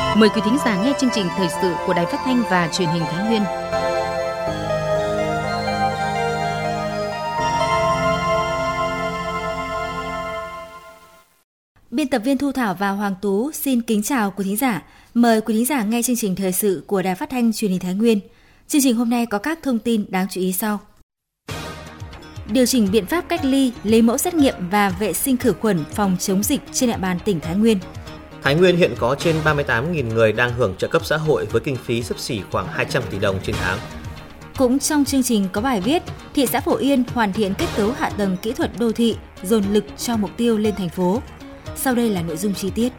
Mời quý thính giả nghe chương trình thời sự của Đài Phát thanh và Truyền hình Thái Nguyên. Biên tập viên Thu Thảo và Hoàng Tú xin kính chào quý thính giả. Mời quý thính giả nghe chương trình thời sự của Đài Phát thanh Truyền hình Thái Nguyên. Chương trình hôm nay có các thông tin đáng chú ý sau. Điều chỉnh biện pháp cách ly, lấy mẫu xét nghiệm và vệ sinh khử khuẩn phòng chống dịch trên địa bàn tỉnh Thái Nguyên. Thái Nguyên hiện có trên 38.000 người đang hưởng trợ cấp xã hội với kinh phí xấp xỉ khoảng 200 tỷ đồng trên tháng. Cũng trong chương trình có bài viết, thị xã Phổ Yên hoàn thiện kết cấu hạ tầng kỹ thuật đô thị, dồn lực cho mục tiêu lên thành phố. Sau đây là nội dung chi tiết.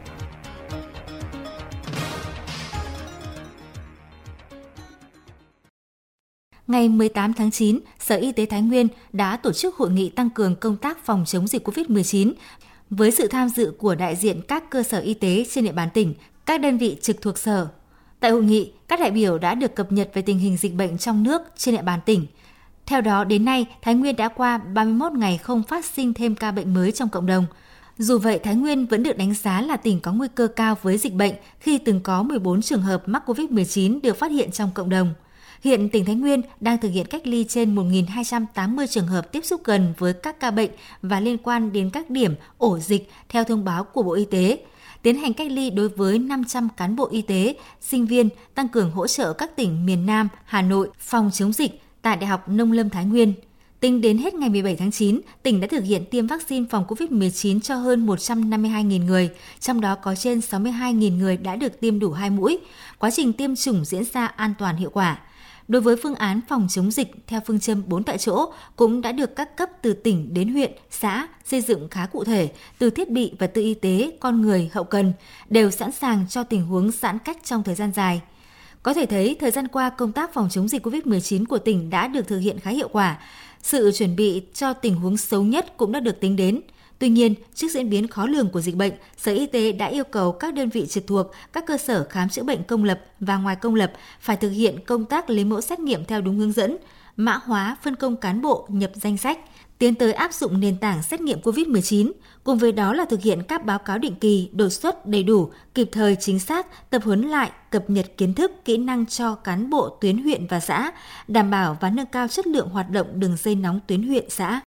Ngày 18 tháng 9, Sở Y tế Thái Nguyên đã tổ chức hội nghị tăng cường công tác phòng chống dịch COVID-19 với sự tham dự của đại diện các cơ sở y tế trên địa bàn tỉnh, các đơn vị trực thuộc sở. Tại hội nghị, các đại biểu đã được cập nhật về tình hình dịch bệnh trong nước trên địa bàn tỉnh. Theo đó, đến nay, Thái Nguyên đã qua 31 ngày không phát sinh thêm ca bệnh mới trong cộng đồng. Dù vậy, Thái Nguyên vẫn được đánh giá là tỉnh có nguy cơ cao với dịch bệnh khi từng có 14 trường hợp mắc COVID-19 được phát hiện trong cộng đồng. Hiện tỉnh Thái Nguyên đang thực hiện cách ly trên 1.280 trường hợp tiếp xúc gần với các ca bệnh và liên quan đến các điểm ổ dịch theo thông báo của Bộ Y tế. Tiến hành cách ly đối với 500 cán bộ y tế, sinh viên, tăng cường hỗ trợ các tỉnh miền Nam, Hà Nội phòng chống dịch tại Đại học Nông lâm Thái Nguyên. Tính đến hết ngày 17 tháng 9, tỉnh đã thực hiện tiêm vaccine phòng COVID-19 cho hơn 152.000 người, trong đó có trên 62.000 người đã được tiêm đủ 2 mũi. Quá trình tiêm chủng diễn ra an toàn hiệu quả. Đối với phương án phòng chống dịch theo phương châm 4 tại chỗ cũng đã được các cấp từ tỉnh đến huyện, xã xây dựng khá cụ thể, từ thiết bị và từ y tế, con người, hậu cần, đều sẵn sàng cho tình huống giãn cách trong thời gian dài. Có thể thấy, thời gian qua công tác phòng chống dịch COVID-19 của tỉnh đã được thực hiện khá hiệu quả. Sự chuẩn bị cho tình huống xấu nhất cũng đã được tính đến. Tuy nhiên, trước diễn biến khó lường của dịch bệnh, Sở Y tế đã yêu cầu các đơn vị trực thuộc, các cơ sở khám chữa bệnh công lập và ngoài công lập phải thực hiện công tác lấy mẫu xét nghiệm theo đúng hướng dẫn, mã hóa phân công cán bộ nhập danh sách, tiến tới áp dụng nền tảng xét nghiệm COVID-19, cùng với đó là thực hiện các báo cáo định kỳ, đột xuất đầy đủ, kịp thời chính xác, tập huấn lại, cập nhật kiến thức, kỹ năng cho cán bộ tuyến huyện và xã, đảm bảo và nâng cao chất lượng hoạt động đường dây nóng tuyến huyện xã.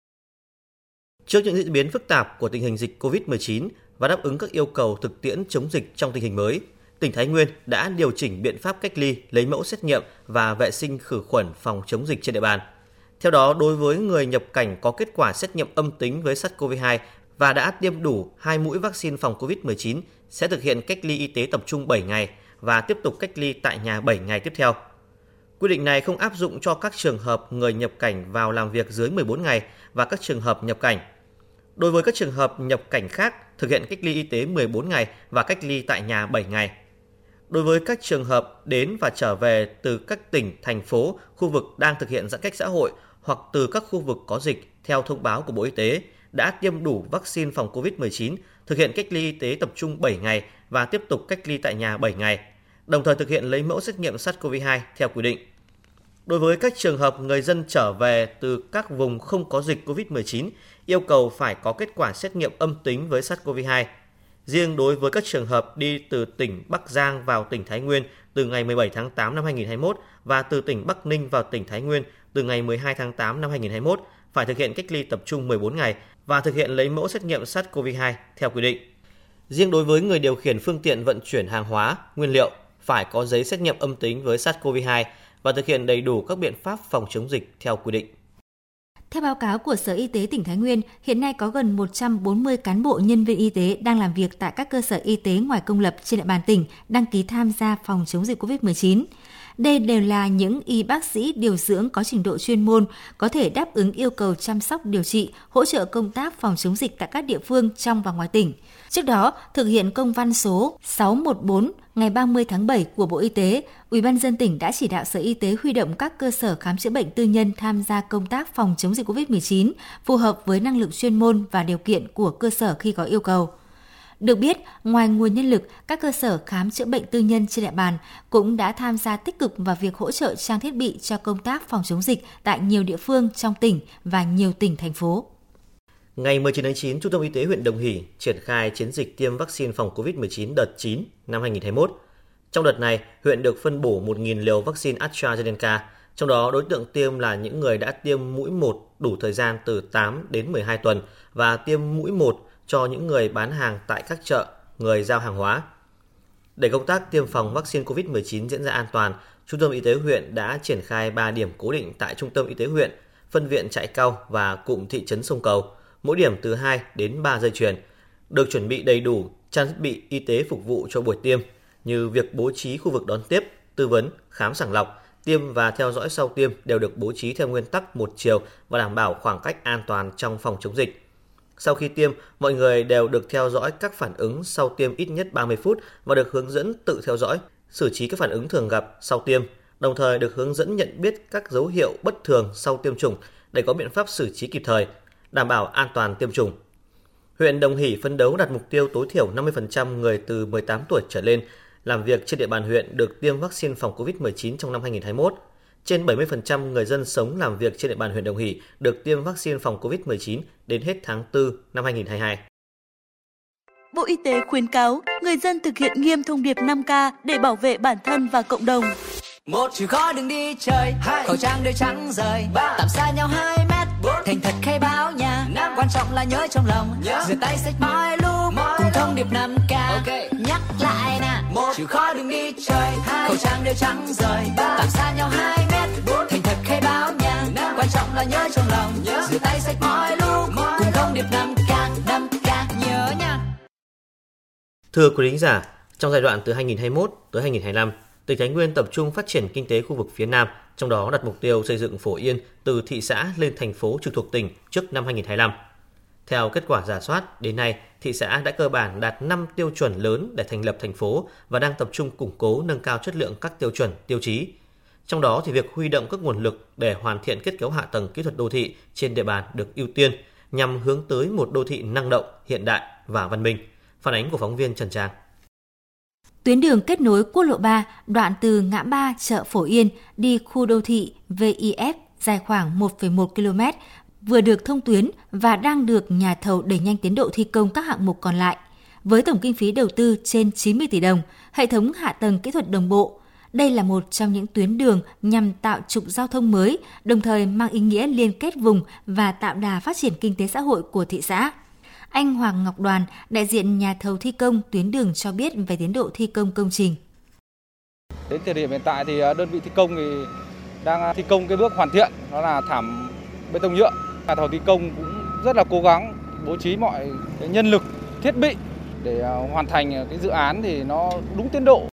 Trước những diễn biến phức tạp của tình hình dịch COVID-19 và đáp ứng các yêu cầu thực tiễn chống dịch trong tình hình mới, tỉnh Thái Nguyên đã điều chỉnh biện pháp cách ly, lấy mẫu xét nghiệm và vệ sinh khử khuẩn phòng chống dịch trên địa bàn. Theo đó, đối với người nhập cảnh có kết quả xét nghiệm âm tính với SARS-CoV-2 và đã tiêm đủ 2 mũi vaccine phòng COVID-19 sẽ thực hiện cách ly y tế tập trung 7 ngày và tiếp tục cách ly tại nhà 7 ngày tiếp theo. Quy định này không áp dụng cho các trường hợp người nhập cảnh vào làm việc dưới 14 ngày và các trường hợp nhập cảnh. Đối với các trường hợp nhập cảnh khác, thực hiện cách ly y tế 14 ngày và cách ly tại nhà 7 ngày. Đối với các trường hợp đến và trở về từ các tỉnh, thành phố, khu vực đang thực hiện giãn cách xã hội hoặc từ các khu vực có dịch theo thông báo của Bộ Y tế đã tiêm đủ vaccine phòng COVID-19, thực hiện cách ly y tế tập trung 7 ngày và tiếp tục cách ly tại nhà 7 ngày, đồng thời thực hiện lấy mẫu xét nghiệm SARS-CoV-2 theo quy định. Đối với các trường hợp người dân trở về từ các vùng không có dịch COVID-19, yêu cầu phải có kết quả xét nghiệm âm tính với SARS-CoV-2. Riêng đối với các trường hợp đi từ tỉnh Bắc Giang vào tỉnh Thái Nguyên từ ngày 17 tháng 8 năm 2021 và từ tỉnh Bắc Ninh vào tỉnh Thái Nguyên từ ngày 12 tháng 8 năm 2021 phải thực hiện cách ly tập trung 14 ngày và thực hiện lấy mẫu xét nghiệm SARS-CoV-2 theo quy định. Riêng đối với người điều khiển phương tiện vận chuyển hàng hóa, nguyên liệu phải có giấy xét nghiệm âm tính với SARS-CoV-2 và thực hiện đầy đủ các biện pháp phòng chống dịch theo quy định. Theo báo cáo của Sở Y tế tỉnh Thái Nguyên, hiện nay có gần 140 cán bộ nhân viên y tế đang làm việc tại các cơ sở y tế ngoài công lập trên địa bàn tỉnh đăng ký tham gia phòng chống dịch COVID-19. Đây đều là những y bác sĩ điều dưỡng có trình độ chuyên môn, có thể đáp ứng yêu cầu chăm sóc điều trị, hỗ trợ công tác phòng chống dịch tại các địa phương trong và ngoài tỉnh. Trước đó, thực hiện công văn số 614 ngày 30 tháng 7 của Bộ Y tế, UBND tỉnh đã chỉ đạo Sở Y tế huy động các cơ sở khám chữa bệnh tư nhân tham gia công tác phòng chống dịch COVID-19, phù hợp với năng lực chuyên môn và điều kiện của cơ sở khi có yêu cầu. Được biết, ngoài nguồn nhân lực, các cơ sở khám chữa bệnh tư nhân trên địa bàn cũng đã tham gia tích cực vào việc hỗ trợ trang thiết bị cho công tác phòng chống dịch tại nhiều địa phương trong tỉnh và nhiều tỉnh, thành phố. Ngày 19 tháng 9, Trung tâm Y tế huyện Đồng Hỷ triển khai chiến dịch tiêm vaccine phòng COVID-19 đợt 9 năm 2021. Trong đợt này, huyện được phân bổ 1.000 liều vaccine AstraZeneca, trong đó đối tượng tiêm là những người đã tiêm mũi 1 đủ thời gian từ 8 đến 12 tuần và tiêm mũi 1 cho những người bán hàng tại các chợ, người giao hàng hóa. Để công tác tiêm phòng vaccine COVID-19 diễn ra an toàn, Trung tâm Y tế huyện đã triển khai 3 điểm cố định tại Trung tâm Y tế huyện, phân viện Trại Cau và cụm thị trấn Sông Cầu, mỗi điểm từ 2 đến 3 dây chuyền, được chuẩn bị đầy đủ trang thiết bị y tế phục vụ cho buổi tiêm, như việc bố trí khu vực đón tiếp, tư vấn, khám sàng lọc, tiêm và theo dõi sau tiêm đều được bố trí theo nguyên tắc một chiều và đảm bảo khoảng cách an toàn trong phòng chống dịch. Sau khi tiêm, mọi người đều được theo dõi các phản ứng sau tiêm ít nhất 30 phút và được hướng dẫn tự theo dõi, xử trí các phản ứng thường gặp sau tiêm, đồng thời được hướng dẫn nhận biết các dấu hiệu bất thường sau tiêm chủng để có biện pháp xử trí kịp thời, đảm bảo an toàn tiêm chủng. Huyện Đồng Hỷ phấn đấu đạt mục tiêu tối thiểu 50% người từ 18 tuổi trở lên làm việc trên địa bàn huyện được tiêm vaccine phòng COVID-19 trong năm 2021. Trên 70% người dân sống làm việc trên địa bàn huyện Đồng Hỷ được tiêm vaccine phòng COVID-19 đến hết tháng 4 năm 2022. Bộ Y tế khuyến cáo người dân thực hiện nghiêm thông điệp 5K để bảo vệ bản thân và cộng đồng. 1. Chịu khó đừng đi chơi, 2. Khẩu trang đeo trắng rời, 3. Tạm xa nhau 2 mét, 4. Thành thật khai báo nhà, 5. Quan trọng là nhớ trong lòng, rửa tay sạch mọi lúc, cùng thông điệp 5K, okay. Nhắc lại nè, 1. Chịu khó đừng đi chơi, 2. Khẩu trang đeo trắng rời, 3. Tạm xa nhau 2 mét, 4. Thành thật khai báo nhà, 5. Quan trọng là nhớ trong lòng, rửa tay sạch mọi lúc, cùng thông điệp 5K, 5K nhớ nha. Thưa quý thính giả, trong giai đoạn từ 2021 tới 2025, tỉnh Thái Nguyên tập trung phát triển kinh tế khu vực phía Nam, trong đó đặt mục tiêu xây dựng Phổ Yên từ thị xã lên thành phố trực thuộc tỉnh trước năm 2025. Theo kết quả rà soát, đến nay, thị xã đã cơ bản đạt 5 tiêu chuẩn lớn để thành lập thành phố và đang tập trung củng cố nâng cao chất lượng các tiêu chuẩn, tiêu chí. Trong đó thì việc huy động các nguồn lực để hoàn thiện kết cấu hạ tầng kỹ thuật đô thị trên địa bàn được ưu tiên nhằm hướng tới một đô thị năng động, hiện đại và văn minh. Phản ánh của phóng viên Trần Trang. Tuyến đường kết nối quốc lộ 3 đoạn từ ngã ba chợ Phổ Yên đi khu đô thị VIF dài khoảng 1,1 km vừa được thông tuyến và đang được nhà thầu đẩy nhanh tiến độ thi công các hạng mục còn lại. Với tổng kinh phí đầu tư trên 90 tỷ đồng, hệ thống hạ tầng kỹ thuật đồng bộ. Đây là một trong những tuyến đường nhằm tạo trục giao thông mới, đồng thời mang ý nghĩa liên kết vùng và tạo đà phát triển kinh tế xã hội của thị xã. Anh Hoàng Ngọc Đoàn, đại diện nhà thầu thi công tuyến đường cho biết về tiến độ thi công công trình. Đến thời điểm hiện tại thì đơn vị thi công thì đang thi công cái bước hoàn thiện, đó là thảm bê tông nhựa. Nhà thầu thi công cũng rất là cố gắng bố trí mọi cái nhân lực, thiết bị để hoàn thành cái dự án thì nó đúng tiến độ.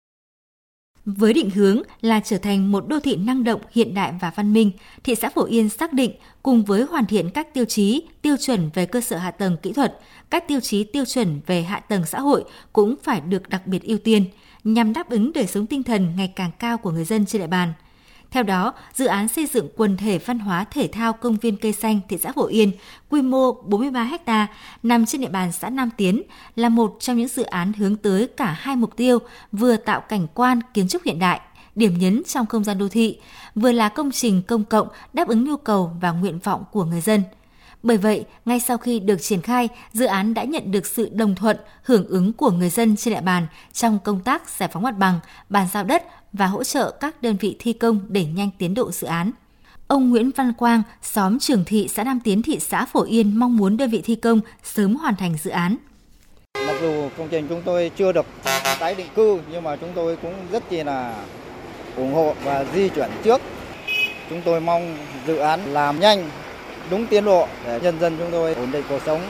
Với định hướng là trở thành một đô thị năng động, hiện đại và văn minh, thị xã Phổ Yên xác định cùng với hoàn thiện các tiêu chí, tiêu chuẩn về cơ sở hạ tầng kỹ thuật, các tiêu chí tiêu chuẩn về hạ tầng xã hội cũng phải được đặc biệt ưu tiên, nhằm đáp ứng đời sống tinh thần ngày càng cao của người dân trên địa bàn. Theo đó, dự án xây dựng quần thể văn hóa thể thao công viên cây xanh thị xã Phổ Yên, quy mô 43 ha, nằm trên địa bàn xã Nam Tiến, là một trong những dự án hướng tới cả hai mục tiêu, vừa tạo cảnh quan kiến trúc hiện đại, điểm nhấn trong không gian đô thị, vừa là công trình công cộng đáp ứng nhu cầu và nguyện vọng của người dân. Bởi vậy, ngay sau khi được triển khai, dự án đã nhận được sự đồng thuận, hưởng ứng của người dân trên địa bàn trong công tác giải phóng mặt bằng, bàn giao đất và hỗ trợ các đơn vị thi công đẩy nhanh tiến độ dự án. Ông Nguyễn Văn Quang, xóm Trường Thị, xã Nam Tiến, thị xã Phổ Yên mong muốn đơn vị thi công sớm hoàn thành dự án. Mặc dù công trình chúng tôi chưa được tái định cư, nhưng mà chúng tôi cũng rất là ủng hộ và di chuyển trước. Chúng tôi mong dự án làm nhanh, đúng tiến độ để nhân dân chúng tôi ổn định cuộc sống.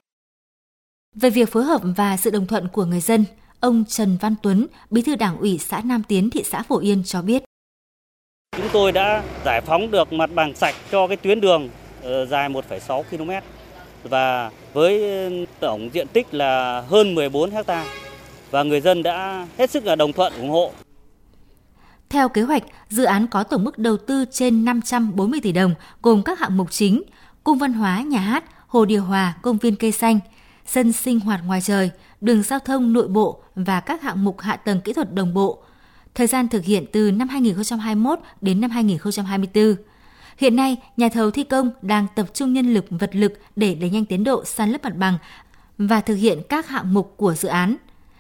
Về việc phối hợp và sự đồng thuận của người dân, ông Trần Văn Tuấn, Bí thư Đảng ủy xã Nam Tiến, thị xã Phổ Yên cho biết. Chúng tôi đã giải phóng được mặt bằng sạch cho cái tuyến đường dài 1,6 km và với tổng diện tích là hơn 14 ha và người dân đã hết sức là đồng thuận ủng hộ. Theo kế hoạch, dự án có tổng mức đầu tư trên 540 tỷ đồng, gồm các hạng mục chính: cung văn hóa, nhà hát, hồ điều hòa, công viên cây xanh, sân sinh hoạt ngoài trời, đường giao thông nội bộ và các hạng mục hạ tầng kỹ thuật đồng bộ. Thời gian thực hiện từ năm 2021 đến năm 2024. Hiện nay, nhà thầu thi công đang tập trung nhân lực, vật lực để đẩy nhanh tiến độ san lấp mặt bằng và thực hiện các hạng mục của dự án.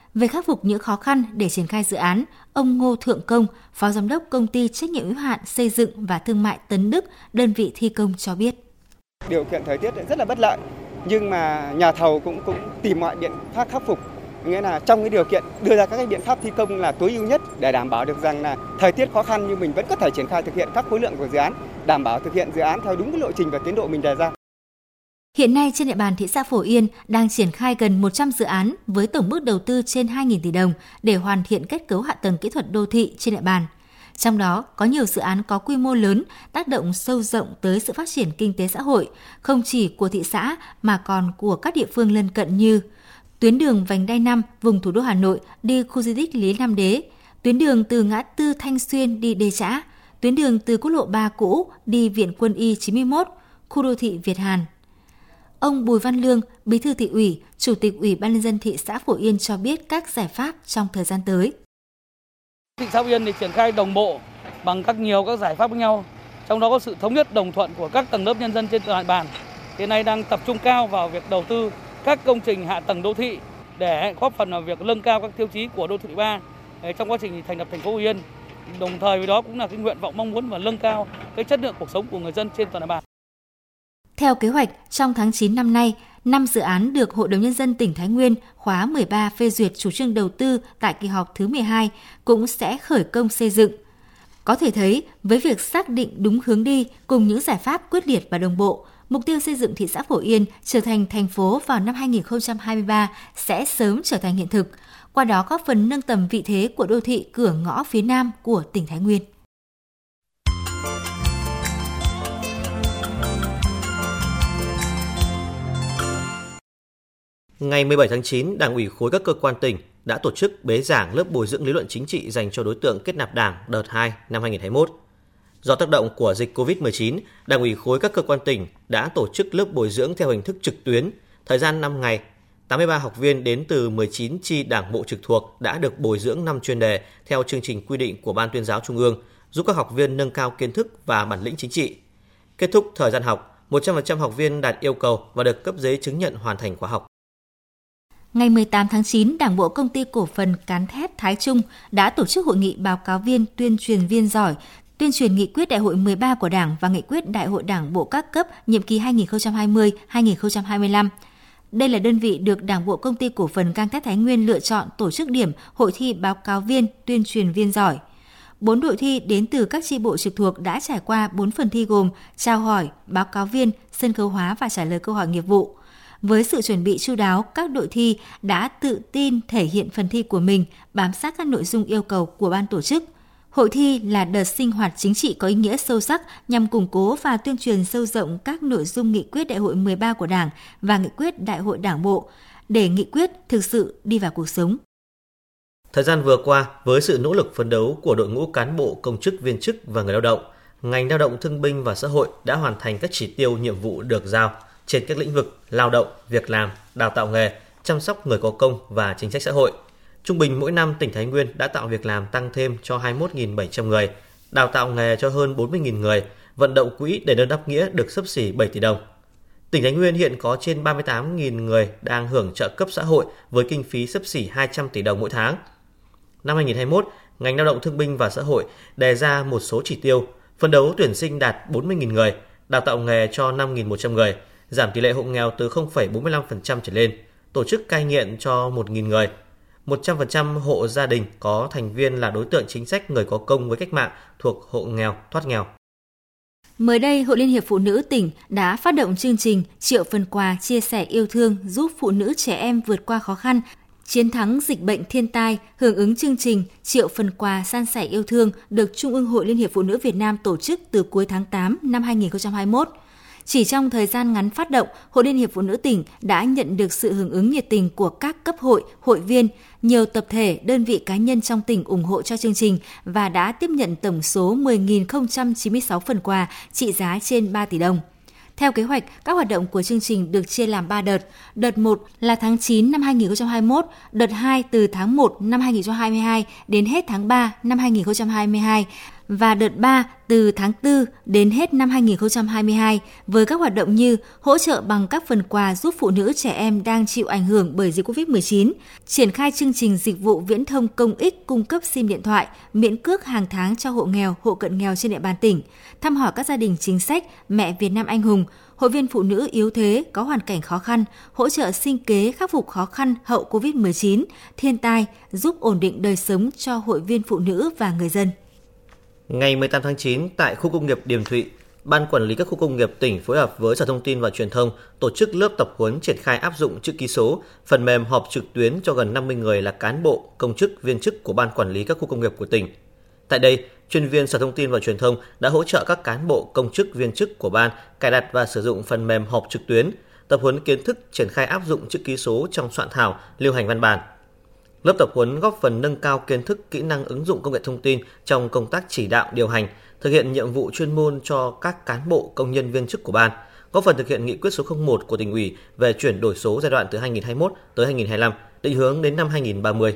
Về khắc phục những khó khăn để triển khai dự án, ông Ngô Thượng Công, Phó Giám đốc Công ty Trách nhiệm hữu hạn Xây dựng và Thương mại Tấn Đức, đơn vị thi công cho biết. Điều kiện thời tiết rất là bất lợi, nhưng mà nhà thầu cũng tìm mọi biện pháp khắc phục. Nghĩa là trong cái điều kiện đưa ra các cái biện pháp thi công là tối ưu nhất để đảm bảo được rằng là thời tiết khó khăn nhưng mình vẫn có thể triển khai thực hiện các khối lượng của dự án, đảm bảo thực hiện dự án theo đúng cái lộ trình và tiến độ mình đề ra. Hiện nay trên địa bàn thị xã Phổ Yên đang triển khai gần 100 dự án với tổng mức đầu tư trên 2.000 tỷ đồng để hoàn thiện kết cấu hạ tầng kỹ thuật đô thị trên địa bàn. Trong đó có nhiều dự án có quy mô lớn, tác động sâu rộng tới sự phát triển kinh tế xã hội, không chỉ của thị xã mà còn của các địa phương lân cận như tuyến đường vành đai 5 vùng thủ đô Hà Nội đi khu di tích Lý Nam Đế, tuyến đường từ ngã tư Thanh Xuyên đi Đê Chã, tuyến đường từ quốc lộ 3 cũ đi Viện Quân y 91, khu đô thị Việt Hàn. Ông Bùi Văn Lương, Bí thư thị ủy, Chủ tịch Ủy ban nhân dân thị xã Phổ Yên cho biết các giải pháp trong thời gian tới. Thị xã Phổ Yên thì triển khai đồng bộ bằng nhiều các giải pháp với nhau, trong đó có sự thống nhất đồng thuận của các tầng lớp nhân dân trên toàn địa bàn. Hiện nay đang tập trung cao vào việc đầu tư các công trình hạ tầng đô thị để góp phần vào việc nâng cao các tiêu chí của đô thị 3 trong quá trình thành lập thành phố Phổ Yên. Đồng thời với đó cũng là cái nguyện vọng mong muốn và nâng cao cái chất lượng cuộc sống của người dân trên toàn địa bàn. Theo kế hoạch, trong tháng 9 năm nay, 5 dự án được Hội đồng Nhân dân tỉnh Thái Nguyên khóa 13 phê duyệt chủ trương đầu tư tại kỳ họp thứ 12 cũng sẽ khởi công xây dựng. Có thể thấy, với việc xác định đúng hướng đi cùng những giải pháp quyết liệt và đồng bộ, mục tiêu xây dựng thị xã Phổ Yên trở thành thành phố vào năm 2023 sẽ sớm trở thành hiện thực, qua đó góp phần nâng tầm vị thế của đô thị cửa ngõ phía Nam của tỉnh Thái Nguyên. Ngày 17 tháng 9, Đảng ủy khối các cơ quan tỉnh đã tổ chức bế giảng lớp bồi dưỡng lý luận chính trị dành cho đối tượng kết nạp Đảng đợt 2 năm 2021. Do tác động của dịch COVID-19, Đảng ủy khối các cơ quan tỉnh đã tổ chức lớp bồi dưỡng theo hình thức trực tuyến, thời gian 5 ngày. 83 học viên đến từ 19 chi đảng bộ trực thuộc đã được bồi dưỡng 5 chuyên đề theo chương trình quy định của Ban Tuyên giáo Trung ương, giúp các học viên nâng cao kiến thức và bản lĩnh chính trị. Kết thúc thời gian học, 100% học viên đạt yêu cầu và được cấp giấy chứng nhận hoàn thành khóa học. Ngày 18 tháng 9, Đảng bộ Công ty Cổ phần Cán thép Thái Trung đã tổ chức hội nghị báo cáo viên tuyên truyền viên giỏi, tuyên truyền nghị quyết Đại hội 13 của Đảng và nghị quyết Đại hội Đảng bộ các cấp nhiệm kỳ 2020-2025. Đây là đơn vị được Đảng bộ Công ty Cổ phần Gang thép Thái Nguyên lựa chọn tổ chức điểm hội thi báo cáo viên tuyên truyền viên giỏi. 4 đội thi đến từ các chi bộ trực thuộc đã trải qua 4 phần thi gồm chào hỏi, báo cáo viên, sân khấu hóa và trả lời câu hỏi nghiệp vụ. Với sự chuẩn bị chu đáo, các đội thi đã tự tin thể hiện phần thi của mình, bám sát các nội dung yêu cầu của ban tổ chức. Hội thi là đợt sinh hoạt chính trị có ý nghĩa sâu sắc nhằm củng cố và tuyên truyền sâu rộng các nội dung nghị quyết Đại hội 13 của Đảng và nghị quyết Đại hội Đảng bộ, để nghị quyết thực sự đi vào cuộc sống. Thời gian vừa qua, với sự nỗ lực phấn đấu của đội ngũ cán bộ, công chức, viên chức và người lao động, ngành lao động thương binh và xã hội đã hoàn thành các chỉ tiêu nhiệm vụ được giao trên các lĩnh vực lao động, việc làm, đào tạo nghề, chăm sóc người có công và chính sách xã hội. Trung bình mỗi năm, tỉnh Thái Nguyên đã tạo việc làm tăng thêm cho 21.700 người, đào tạo nghề cho hơn 40.000 người, vận động quỹ đền ơn đáp nghĩa được xấp xỉ 7 tỷ đồng. Tỉnh Thái Nguyên hiện có trên 38.000 người đang hưởng trợ cấp xã hội với kinh phí xấp xỉ 200 tỷ đồng mỗi tháng. Năm 2021, ngành lao động thương binh và xã hội đề ra một số chỉ tiêu, phấn đấu tuyển sinh đạt 40.000 người, đào tạo nghề cho 5.100 người, giảm tỷ lệ hộ nghèo từ 0,45% trở lên, tổ chức cai nghiện cho 1.000 người. 100% hộ gia đình có thành viên là đối tượng chính sách người có công với cách mạng thuộc hộ nghèo, thoát nghèo. Mới đây, Hội Liên hiệp Phụ nữ tỉnh đã phát động chương trình triệu phần quà chia sẻ yêu thương giúp phụ nữ trẻ em vượt qua khó khăn, chiến thắng dịch bệnh thiên tai, hưởng ứng chương trình triệu phần quà san sẻ yêu thương được Trung ương Hội Liên hiệp Phụ nữ Việt Nam tổ chức từ cuối tháng 8 năm 2021. Chỉ trong thời gian ngắn phát động, Hội Liên hiệp Phụ nữ tỉnh đã nhận được sự hưởng ứng nhiệt tình của các cấp hội, hội viên, nhiều tập thể, đơn vị cá nhân trong tỉnh ủng hộ cho chương trình và đã tiếp nhận tổng số 10.096 phần quà trị giá trên 3 tỷ đồng. Theo kế hoạch, các hoạt động của chương trình được chia làm 3 đợt. Đợt 1 là tháng 9 năm 2021, đợt 2 từ tháng 1 năm 2022 đến hết tháng 3 năm 2022 và đợt 3 từ tháng 4 đến hết năm 2022 với các hoạt động như hỗ trợ bằng các phần quà giúp phụ nữ trẻ em đang chịu ảnh hưởng bởi dịch Covid-19, triển khai chương trình dịch vụ viễn thông công ích cung cấp SIM điện thoại miễn cước hàng tháng cho hộ nghèo, hộ cận nghèo trên địa bàn tỉnh, thăm hỏi các gia đình chính sách, mẹ Việt Nam anh hùng, hội viên phụ nữ yếu thế có hoàn cảnh khó khăn, hỗ trợ sinh kế khắc phục khó khăn hậu Covid-19, thiên tai, giúp ổn định đời sống cho hội viên phụ nữ và người dân. Ngày 18 tháng 9, tại khu công nghiệp Điềm Thụy, Ban Quản lý các khu công nghiệp tỉnh phối hợp với Sở Thông tin và Truyền thông tổ chức lớp tập huấn triển khai áp dụng chữ ký số, phần mềm họp trực tuyến cho gần 50 người là cán bộ, công chức, viên chức của Ban Quản lý các khu công nghiệp của tỉnh. Tại đây, chuyên viên Sở Thông tin và Truyền thông đã hỗ trợ các cán bộ, công chức, viên chức của ban cài đặt và sử dụng phần mềm họp trực tuyến, tập huấn kiến thức triển khai áp dụng chữ ký số trong soạn thảo, lưu hành văn bản. Lớp tập huấn góp phần nâng cao kiến thức, kỹ năng ứng dụng công nghệ thông tin trong công tác chỉ đạo, điều hành, thực hiện nhiệm vụ chuyên môn cho các cán bộ, công nhân, viên chức của ban, góp phần thực hiện nghị quyết số 01 của Tỉnh ủy về chuyển đổi số giai đoạn từ 2021 tới 2025, định hướng đến năm 2030.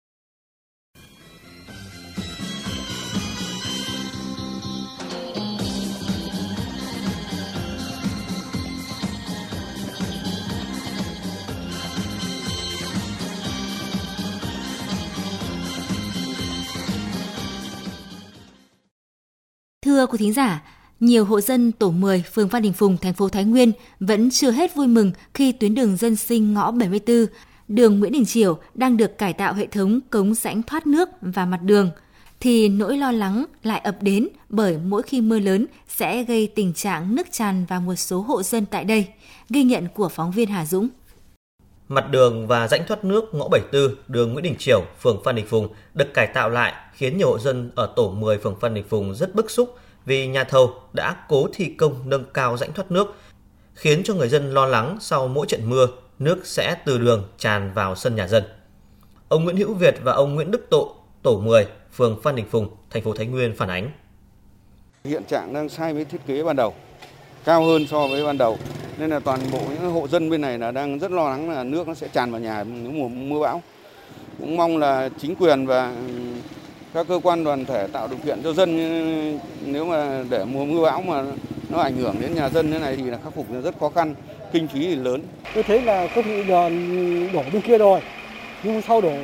Thưa quý thính giả, nhiều hộ dân tổ 10, phường Phan Đình Phùng, thành phố Thái Nguyên vẫn chưa hết vui mừng khi tuyến đường dân sinh ngõ 74, đường Nguyễn Đình Chiểu đang được cải tạo hệ thống cống rãnh thoát nước và mặt đường, thì nỗi lo lắng lại ập đến bởi mỗi khi mưa lớn sẽ gây tình trạng nước tràn vào một số hộ dân tại đây. Ghi nhận của phóng viên Hà Dũng. Mặt đường và rãnh thoát nước ngõ 74, đường Nguyễn Đình Chiểu, phường Phan Đình Phùng được cải tạo lại khiến nhiều hộ dân ở tổ 10 phường Phan Đình Phùng rất bức xúc vì nhà thầu đã cố thi công nâng cao rãnh thoát nước, khiến cho người dân lo lắng sau mỗi trận mưa, nước sẽ từ đường tràn vào sân nhà dân. Ông Nguyễn Hữu Việt và ông Nguyễn Đức Tộ, tổ 10, phường Phan Đình Phùng, thành phố Thái Nguyên phản ánh. Hiện trạng đang sai với thiết kế ban đầu, cao hơn so với ban đầu, nên là toàn bộ những hộ dân bên này là đang rất lo lắng là nước nó sẽ tràn vào nhà nếu mùa mưa bão. Cũng mong là chính quyền và các cơ quan đoàn thể tạo điều kiện cho dân, nếu mà để mùa mưa bão mà nó ảnh hưởng đến nhà dân thế này thì là khắc phục rất khó khăn, kinh phí thì lớn. Tôi thấy là có bị đổ bên kia rồi, nhưng sau đổ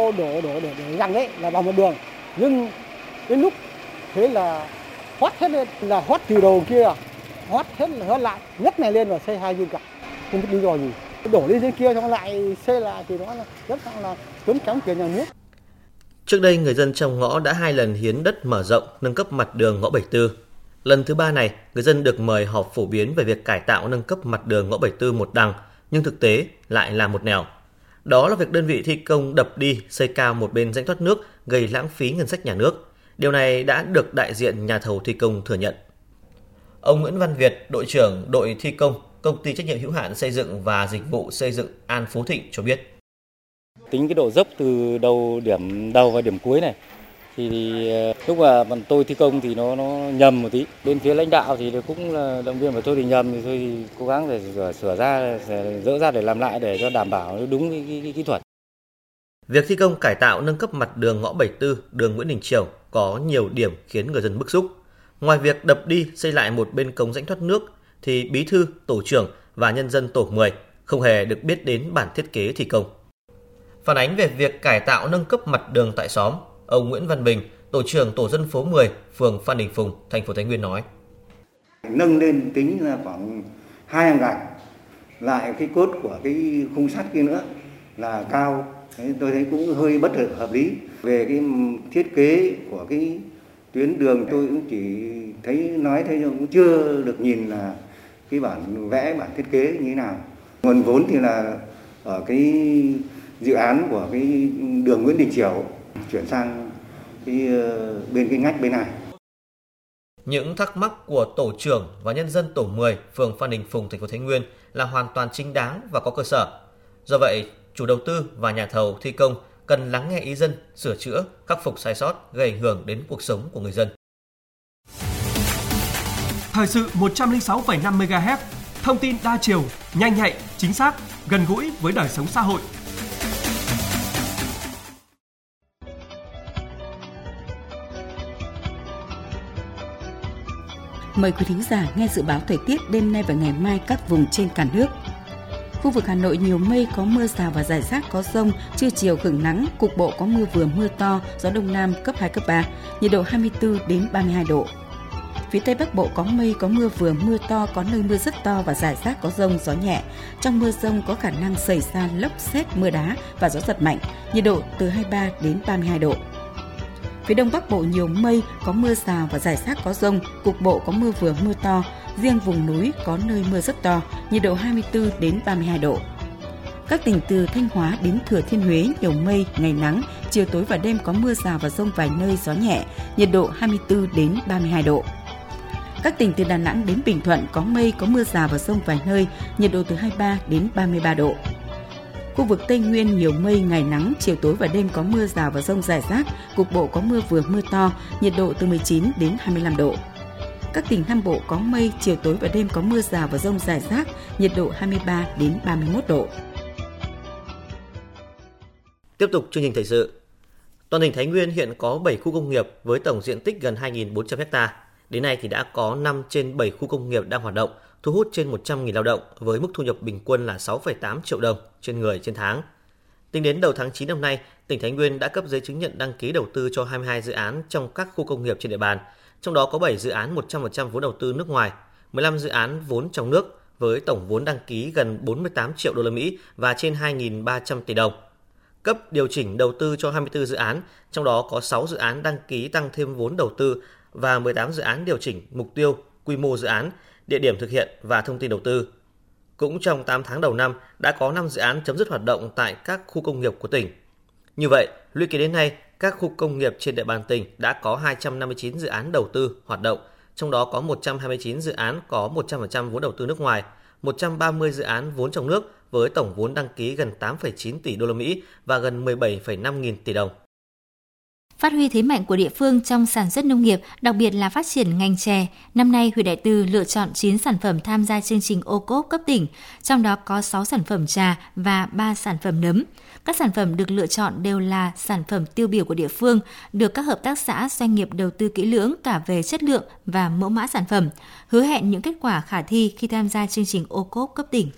để răng đấy là bằng một đường, nhưng đến lúc thế là hót hết lên, là hót từ đầu kia, hót hết là hót lại, nhấc này lên và xây hai viên cả, không biết lý do gì. Đổ lên dưới kia xong lại xây lại thì đó là rất là tốn kém tiền nhà nước. Trước đây, người dân trong ngõ đã 2 lần hiến đất mở rộng, nâng cấp mặt đường ngõ 74. Lần thứ 3 này, người dân được mời họp phổ biến về việc cải tạo nâng cấp mặt đường ngõ 74 một đằng, nhưng thực tế lại là một nẻo. Đó là việc đơn vị thi công đập đi, xây cao một bên rãnh thoát nước, gây lãng phí ngân sách nhà nước. Điều này đã được đại diện nhà thầu thi công thừa nhận. Ông Nguyễn Văn Việt, đội trưởng đội thi công, Công ty trách nhiệm hữu hạn xây dựng và dịch vụ xây dựng An Phú Thịnh cho biết. Tính cái độ dốc từ điểm đầu và điểm cuối này thì lúc mà tôi thi công thì nó nhầm một tí. Bên phía lãnh đạo thì cũng là động viên mà tôi thì nhầm thì tôi thì cố gắng để sửa ra, dỡ ra để làm lại để cho đảm bảo đúng cái kỹ thuật. Việc thi công cải tạo nâng cấp mặt đường ngõ 74, đường Nguyễn Đình Chiểu có nhiều điểm khiến người dân bức xúc. Ngoài việc đập đi xây lại một bên cống rãnh thoát nước thì bí thư, tổ trưởng và nhân dân tổ 10 không hề được biết đến bản thiết kế thi công. Phản ánh về việc cải tạo nâng cấp mặt đường tại xóm, ông Nguyễn Văn Bình, tổ trưởng tổ dân phố 10, phường Phan Đình Phùng, thành phố Thái Nguyên nói: Nâng lên tính là khoảng 2 hàng gạch, lại cái cốt của cái khung sắt kia nữa là cao. Tôi thấy cũng hơi bất hợp lý. Về cái thiết kế của cái tuyến đường tôi cũng chỉ thấy nói thế nhưng cũng chưa được nhìn là cái bản vẽ, bản thiết kế như thế nào. Nguồn vốn thì là ở cái dự án của cái đường Nguyễn Đình Chiểu chuyển sang cái ngách bên này. Những thắc mắc của tổ trưởng và nhân dân tổ 10, phường Phan Đình Phùng, thành phố Thái Nguyên là hoàn toàn chính đáng và có cơ sở. Do vậy, chủ đầu tư và nhà thầu thi công cần lắng nghe ý dân, sửa chữa, khắc phục sai sót gây ảnh hưởng đến cuộc sống của người dân. Thời sự 106,5 MHz, thông tin đa chiều, nhanh nhạy, chính xác, gần gũi với đời sống xã hội. Mời quý thính giả nghe dự báo thời tiết đêm nay và ngày mai các vùng trên cả nước. Khu vực Hà Nội nhiều mây, có mưa rào và rải rác có dông, trưa chiều hưởng nắng, cục bộ có mưa vừa mưa to, gió Đông Nam cấp 2, cấp 3, nhiệt độ 24 đến 32 độ. Phía Tây Bắc Bộ có mây, có mưa vừa mưa to, có nơi mưa rất to và rải rác có dông, gió nhẹ. Trong mưa dông có khả năng xảy ra lốc sét, mưa đá và gió giật mạnh, nhiệt độ từ 23 đến 32 độ. Phía Đông Bắc Bộ nhiều mây, có mưa rào và rải rác có dông, cục bộ có mưa vừa mưa to, riêng vùng núi có nơi mưa rất to, nhiệt độ 24 đến 32 độ. Các tỉnh từ Thanh Hóa đến Thừa Thiên Huế nhiều mây, ngày nắng, chiều tối và đêm có mưa rào và dông vài nơi, gió nhẹ, nhiệt độ 24 đến 32 độ. Các tỉnh từ Đà Nẵng đến Bình Thuận có mây, có mưa rào và dông vài nơi, nhiệt độ từ 23 đến 33 độ. Khu vực Tây Nguyên nhiều mây, ngày nắng, chiều tối và đêm có mưa rào và dông rải rác, cục bộ có mưa vừa mưa to, nhiệt độ từ 19 đến 25 độ. Các tỉnh Nam Bộ có mây, chiều tối và đêm có mưa rào và dông rải rác, nhiệt độ 23 đến 31 độ. Tiếp tục chương trình thời sự. Toàn tỉnh Thái Nguyên hiện có 7 khu công nghiệp với tổng diện tích gần 2.400 ha. Đến nay thì đã có 5 trên 7 khu công nghiệp đang hoạt động, thu hút trên 100.000 lao động với mức thu nhập bình quân là 6,8 triệu đồng trên người trên tháng. Tính đến đầu tháng 9 năm nay, tỉnh Thái Nguyên đã cấp giấy chứng nhận đăng ký đầu tư cho 22 dự án trong các khu công nghiệp trên địa bàn. Trong đó có 7 dự án 100% vốn đầu tư nước ngoài, 15 dự án vốn trong nước với tổng vốn đăng ký gần 48 triệu đô la Mỹ và trên 2.300 tỷ đồng. Cấp điều chỉnh đầu tư cho 24 dự án, trong đó có 6 dự án đăng ký tăng thêm vốn đầu tư và 18 dự án điều chỉnh mục tiêu, quy mô dự án, địa điểm thực hiện và thông tin đầu tư. Cũng trong 8 tháng đầu năm, đã có 5 dự án chấm dứt hoạt động tại các khu công nghiệp của tỉnh. Như vậy, lũy kế đến nay, các khu công nghiệp trên địa bàn tỉnh đã có 259 dự án đầu tư hoạt động, trong đó có 129 dự án có 100% vốn đầu tư nước ngoài, 130 dự án vốn trong nước với tổng vốn đăng ký gần 8,9 tỷ đô la Mỹ và gần 17,5 nghìn tỷ đồng. Phát huy thế mạnh của địa phương trong sản xuất nông nghiệp, đặc biệt là phát triển ngành chè, năm nay huyện Đại Từ lựa chọn 9 sản phẩm tham gia chương trình ô cốp cấp tỉnh, trong đó có 6 sản phẩm trà và 3 sản phẩm nấm. Các sản phẩm được lựa chọn đều là sản phẩm tiêu biểu của địa phương, được các hợp tác xã doanh nghiệp đầu tư kỹ lưỡng cả về chất lượng và mẫu mã sản phẩm, hứa hẹn những kết quả khả thi khi tham gia chương trình ô cốp cấp tỉnh.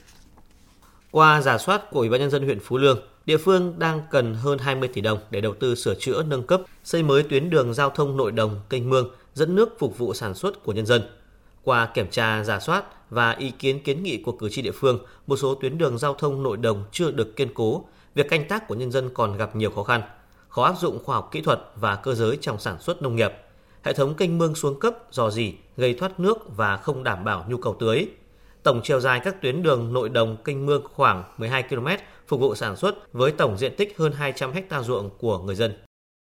Qua rà soát của Ủy ban Nhân dân huyện Phú Lương, địa phương đang cần hơn 20 tỷ đồng để đầu tư sửa chữa, nâng cấp, xây mới tuyến đường giao thông nội đồng, kênh mương, dẫn nước phục vụ sản xuất của nhân dân. Qua kiểm tra, rà soát và ý kiến kiến nghị của cử tri địa phương, một số tuyến đường giao thông nội đồng chưa được kiên cố, việc canh tác của nhân dân còn gặp nhiều khó khăn, khó áp dụng khoa học kỹ thuật và cơ giới trong sản xuất nông nghiệp. Hệ thống kênh mương xuống cấp, rò rỉ, gây thoát nước và không đảm bảo nhu cầu tưới. Tổng chiều dài các tuyến đường nội đồng kênh mương khoảng 12 km phục vụ sản xuất với tổng diện tích hơn 200 ha ruộng của người dân.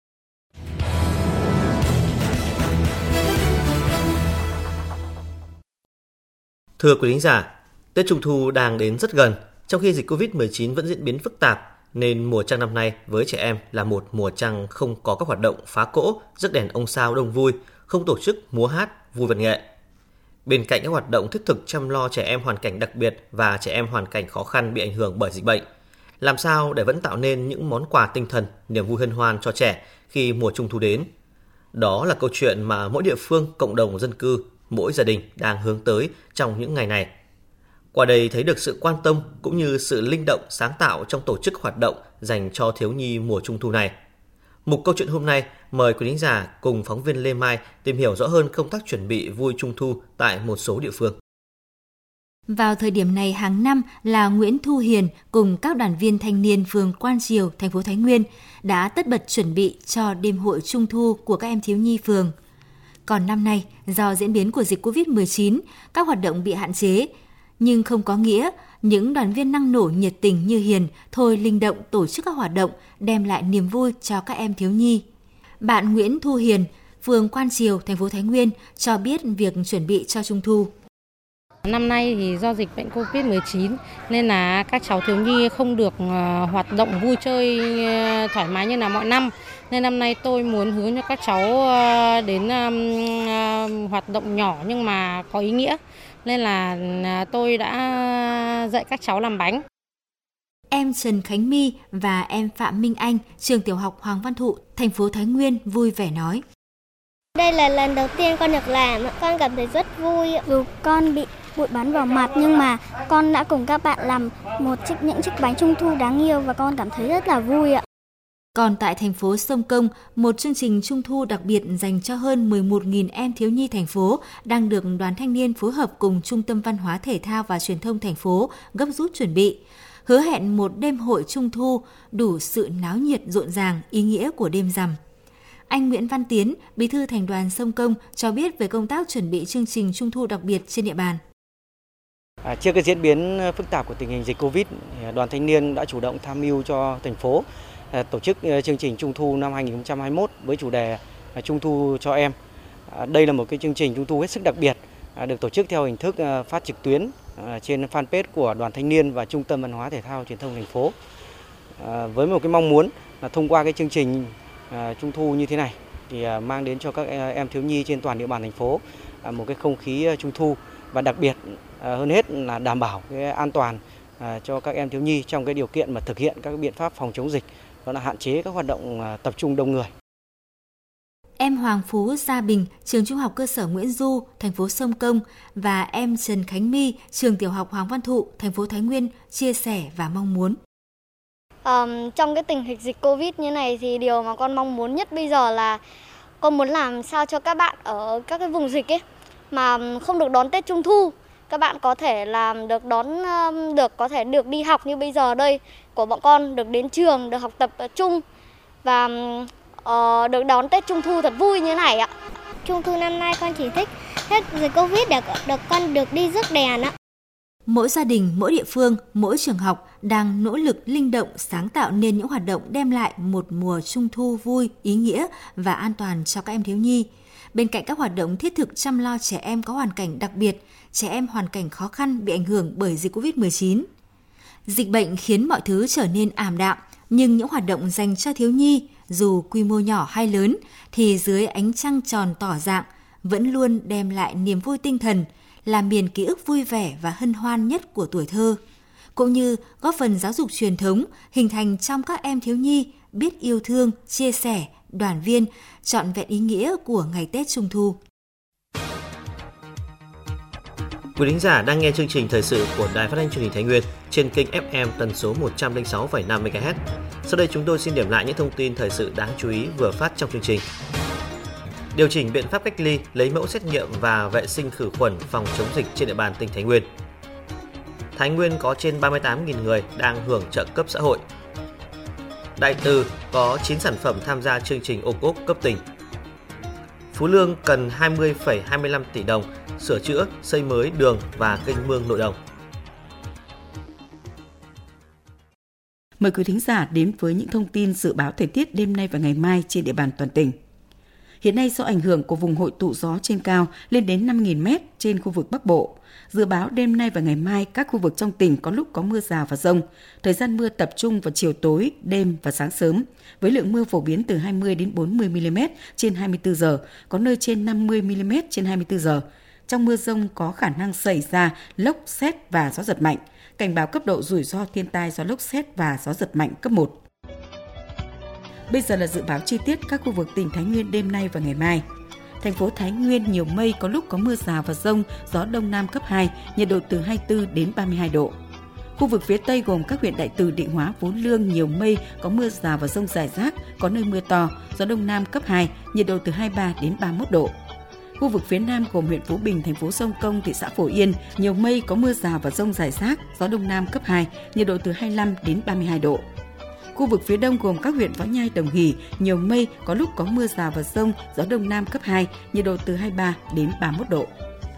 Thưa quý thính giả, Tết Trung thu đang đến rất gần, trong khi dịch Covid-19 vẫn diễn biến phức tạp, nên mùa trăng năm nay với trẻ em là một mùa trăng không có các hoạt động phá cỗ, rước đèn ông sao đông vui, không tổ chức múa hát, vui văn nghệ. Bên cạnh các hoạt động thiết thực chăm lo trẻ em hoàn cảnh đặc biệt và trẻ em hoàn cảnh khó khăn bị ảnh hưởng bởi dịch bệnh, làm sao để vẫn tạo nên những món quà tinh thần, niềm vui hân hoan cho trẻ khi mùa Trung thu đến? Đó là câu chuyện mà mỗi địa phương, cộng đồng dân cư, mỗi gia đình đang hướng tới trong những ngày này. Qua đây thấy được sự quan tâm cũng như sự linh động sáng tạo trong tổ chức hoạt động dành cho thiếu nhi mùa Trung thu này. Mục câu chuyện hôm nay mời quý thính giả cùng phóng viên Lê Mai tìm hiểu rõ hơn công tác chuẩn bị vui Trung thu tại một số địa phương. Vào thời điểm này hàng năm là Nguyễn Thu Hiền cùng các đoàn viên thanh niên phường Quan Triều, thành phố Thái Nguyên đã tất bật chuẩn bị cho đêm hội Trung thu của các em thiếu nhi phường. Còn năm nay, do diễn biến của dịch Covid-19, các hoạt động bị hạn chế, nhưng không có nghĩa những đoàn viên năng nổ nhiệt tình như Hiền thôi linh động tổ chức các hoạt động đem lại niềm vui cho các em thiếu nhi. Bạn Nguyễn Thu Hiền, phường Quan Triều, thành phố Thái Nguyên cho biết việc chuẩn bị cho Trung thu. Năm nay thì do dịch bệnh Covid-19 nên là các cháu thiếu nhi không được hoạt động vui chơi thoải mái như là mọi năm. Nên năm nay tôi muốn hướng cho các cháu đến hoạt động nhỏ nhưng mà có ý nghĩa. Nên là tôi đã dạy các cháu làm bánh. Em Trần Khánh My và em Phạm Minh Anh, trường tiểu học Hoàng Văn Thụ, thành phố Thái Nguyên vui vẻ nói. Đây là lần đầu tiên con được làm, con cảm thấy rất vui. Dù con bị bụi bắn vào mặt nhưng mà con đã cùng các bạn làm những chiếc bánh trung thu đáng yêu và con cảm thấy rất là vui ạ. Còn tại thành phố Sông Công, một chương trình trung thu đặc biệt dành cho hơn 11.000 em thiếu nhi thành phố đang được Đoàn Thanh niên phối hợp cùng Trung tâm Văn hóa Thể thao và Truyền thông thành phố gấp rút chuẩn bị, hứa hẹn một đêm hội trung thu đủ sự náo nhiệt rộn ràng, ý nghĩa của đêm rằm. Anh Nguyễn Văn Tiến, Bí thư Thành đoàn Sông Công cho biết về công tác chuẩn bị chương trình trung thu đặc biệt trên địa bàn. Trước cái diễn biến phức tạp của tình hình dịch Covid, Đoàn Thanh niên đã chủ động tham mưu cho thành phố tổ chức chương trình Trung thu năm 2021 với chủ đề Trung thu cho em. Đây là một cái chương trình Trung thu hết sức đặc biệt, được tổ chức theo hình thức phát trực tuyến trên fanpage của Đoàn Thanh niên và Trung tâm Văn hóa Thể thao Truyền thông thành phố. Với một cái mong muốn là thông qua cái chương trình Trung thu như thế này thì mang đến cho các em thiếu nhi trên toàn địa bàn thành phố một cái không khí Trung thu, và đặc biệt hơn hết là đảm bảo cái an toàn cho các em thiếu nhi trong cái điều kiện mà thực hiện các biện pháp phòng chống dịch, đó là hạn chế các hoạt động tập trung đông người. Em Hoàng Phú Gia Bình, trường Trung học cơ sở Nguyễn Du, thành phố Sông Công và em Trần Khánh My, trường tiểu học Hoàng Văn Thụ, thành phố Thái Nguyên chia sẻ và mong muốn. Trong cái tình hình dịch Covid như này thì điều mà con mong muốn nhất bây giờ là con muốn làm sao cho các bạn ở các cái vùng dịch ấy mà không được đón Tết Trung thu, các bạn có thể làm được có thể được đi học như bây giờ đây của bọn con, được đến trường, được học tập chung và được đón Tết Trung thu thật vui như này ạ. Trung thu năm nay con chỉ thích hết dịch Covid để con được đi rước đèn ạ. Mỗi gia đình, mỗi địa phương, mỗi trường học đang nỗ lực linh động sáng tạo nên những hoạt động đem lại một mùa Trung thu vui, ý nghĩa và an toàn cho các em thiếu nhi. Bên cạnh các hoạt động thiết thực chăm lo trẻ em có hoàn cảnh đặc biệt, trẻ em hoàn cảnh khó khăn bị ảnh hưởng bởi dịch Covid-19. Dịch bệnh khiến mọi thứ trở nên ảm đạm, nhưng những hoạt động dành cho thiếu nhi, dù quy mô nhỏ hay lớn, thì dưới ánh trăng tròn tỏ dạng, vẫn luôn đem lại niềm vui tinh thần, là miền ký ức vui vẻ và hân hoan nhất của tuổi thơ, cũng như góp phần giáo dục truyền thống, hình thành trong các em thiếu nhi biết yêu thương, chia sẻ, đoàn viên, trọn vẹn ý nghĩa của ngày Tết Trung thu. Quý thính giả đang nghe chương trình thời sự của Đài Phát thanh Truyền hình Thái Nguyên trên kênh FM tần số 106,5 MHz. Sau đây chúng tôi xin điểm lại những thông tin thời sự đáng chú ý vừa phát trong chương trình. Điều chỉnh biện pháp cách ly, lấy mẫu xét nghiệm và vệ sinh khử khuẩn phòng chống dịch trên địa bàn tỉnh Thái Nguyên. Thái Nguyên có trên 38.000 người đang hưởng trợ cấp xã hội. Đại Từ có 9 sản phẩm tham gia chương trình ô cốp cấp tỉnh. Phú Lương cần 20,25 tỷ đồng sửa chữa, xây mới đường và kênh mương nội đồng. Mời quý thính giả đến với những thông tin dự báo thời tiết đêm nay và ngày mai trên địa bàn toàn tỉnh. Hiện nay do ảnh hưởng của vùng hội tụ gió trên cao lên đến 5.000 m trên khu vực Bắc Bộ, dự báo đêm nay và ngày mai các khu vực trong tỉnh có lúc có mưa rào và dông. Thời gian mưa tập trung vào chiều tối, đêm và sáng sớm, với lượng mưa phổ biến từ 20 đến 40 mm trên 24 giờ, có nơi trên 50 mm trên 24 giờ. Trong mưa dông có khả năng xảy ra lốc, sét và gió giật mạnh. Cảnh báo cấp độ rủi ro thiên tai do lốc sét và gió giật mạnh cấp 1. Bây giờ là dự báo chi tiết các khu vực tỉnh Thái Nguyên đêm nay và ngày mai. Thành phố Thái Nguyên nhiều mây, có lúc có mưa rào và dông, gió đông nam cấp 2, nhiệt độ từ 24 đến 32 độ. Khu vực phía Tây gồm các huyện Đại Từ, Định Hóa, Phú Lương nhiều mây, có mưa rào và dông rải rác, có nơi mưa to, gió đông nam cấp 2, nhiệt độ từ 23 đến 31 độ. Khu vực phía Nam gồm huyện Phú Bình, thành phố Sông Công, thị xã Phổ Yên, nhiều mây, có mưa rào và dông rải rác, gió đông nam cấp 2, nhiệt độ từ 25 đến 32 độ. Khu vực phía Đông gồm các huyện Võ Nhai, Đồng Hỷ, nhiều mây, có lúc có mưa rào và dông, gió đông nam cấp 2, nhiệt độ từ 23 đến 31 độ.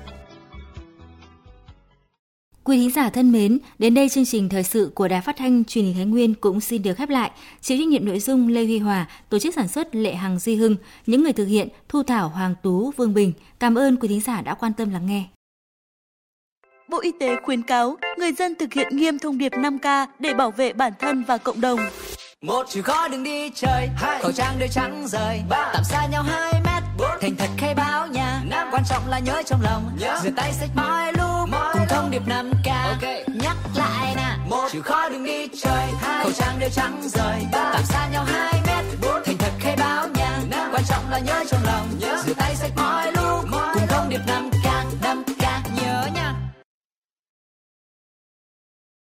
Quý thính giả thân mến, đến đây chương trình thời sự của Đài Phát thanh Truyền hình Thái Nguyên cũng xin được khép lại. Chịu trách nhiệm nội dung Lê Huy Hòa, tổ chức sản xuất Lệ Hằng, Duy Hưng, những người thực hiện Thu Thảo, Hoàng Tú, Vương Bình. Cảm ơn quý thính giả đã quan tâm lắng nghe. Bộ Y tế khuyến cáo người dân thực hiện nghiêm thông điệp 5K để bảo vệ bản thân và cộng đồng. Một chữ khó đừng đi chơi, khẩu trang đeo trắng rời, tạm xa nhau 2 mét, thành thật khai báo nhà, quan trọng là nhớ trong lòng, rửa tay sạch mọi lúc, cùng thông điệp 5K, nhắc lại nè, một chữ khó đừng đi chơi, khẩu trang đeo trắng rời, tạm xa nhau 2 mét, thành thật khai báo nhà, quan trọng là nhớ trong lòng, rửa tay sạch mọi lúc cùng thông điệp 5K.